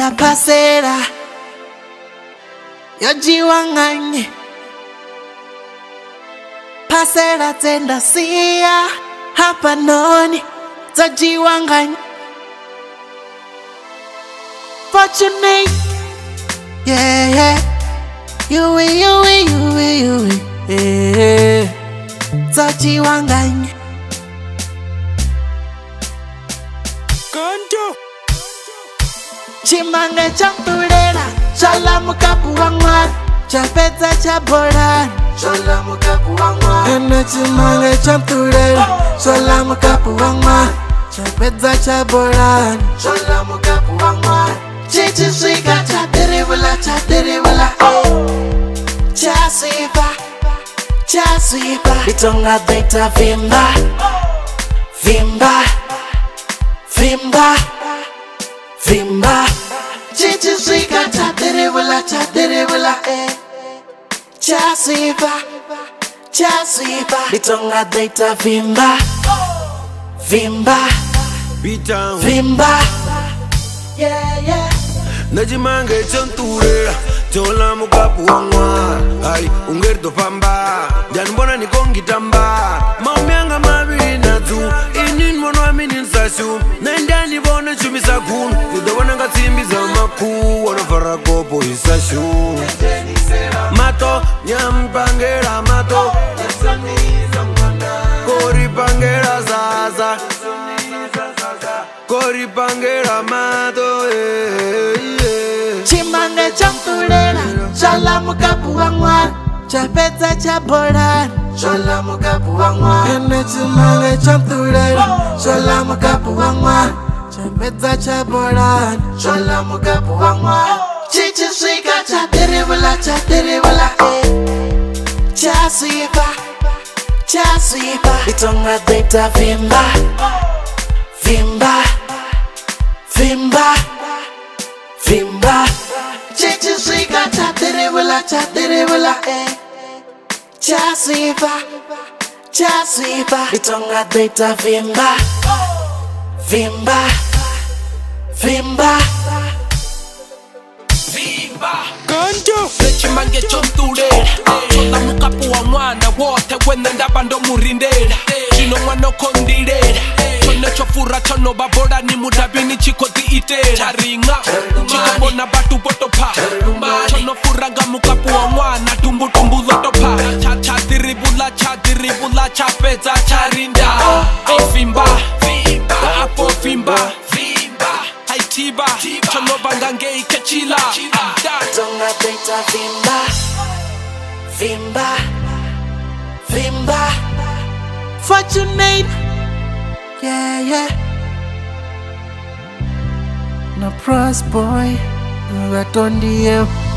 pasera yojiwanganye pasera tenda siya hapa noni zajiwanganye fortunate yeah you yeah zajiwanganye Kanto Chimange chamturera Shala mukapu wangwa Chapeza chaboran Shala mukapu wangwa Ene chimange chamturera Shala mukapu wangwa Chapeza chaboran Shala mukapu wangwa Chichi shika chateribula Chasipa Itonga data vimba Chichi shika chateribula Chasipa Itonga data vimba Beatown Yeah Najimange chanturera Chola mukapu wangwa Ay, ungerto pamba Janbona ni kongi tamba Maumianga mabiri natu Inin mono amini nsashu Naindani bona chumi sakun Yudawana ngatimbi za maku Wana farakopo isashu Mato, nyampangera mato Kori pangera zaza Kori pangera mato Chimange chamturera Shala mukapu wangwa Chapeza chaboran Shala mukapu wangwa Ene chimange chamturera Shala mukapu wangwa Chapeza chaboran Shala mukapu wangwa Chichi shika chateribula Chasipa Itonga data vimba Chichi shika chateribula Chasipa Itonga data vimba Kanto Chimange chonturera Chola mukapu wa mwana wote wene ndaba ndo murindera Chino mwana kondirera Chone chofura chono babora ni mudabini chikoti itera Charinga Chikabona batu botopa Chono furanga mukapu wa mwana tumbu lotopa Chadiribula chapeza charinda Vimba Apo vimba Haitiba Chono bangange ikechila Tonga data vimba Fortunate Yeah No pros boy Ratondi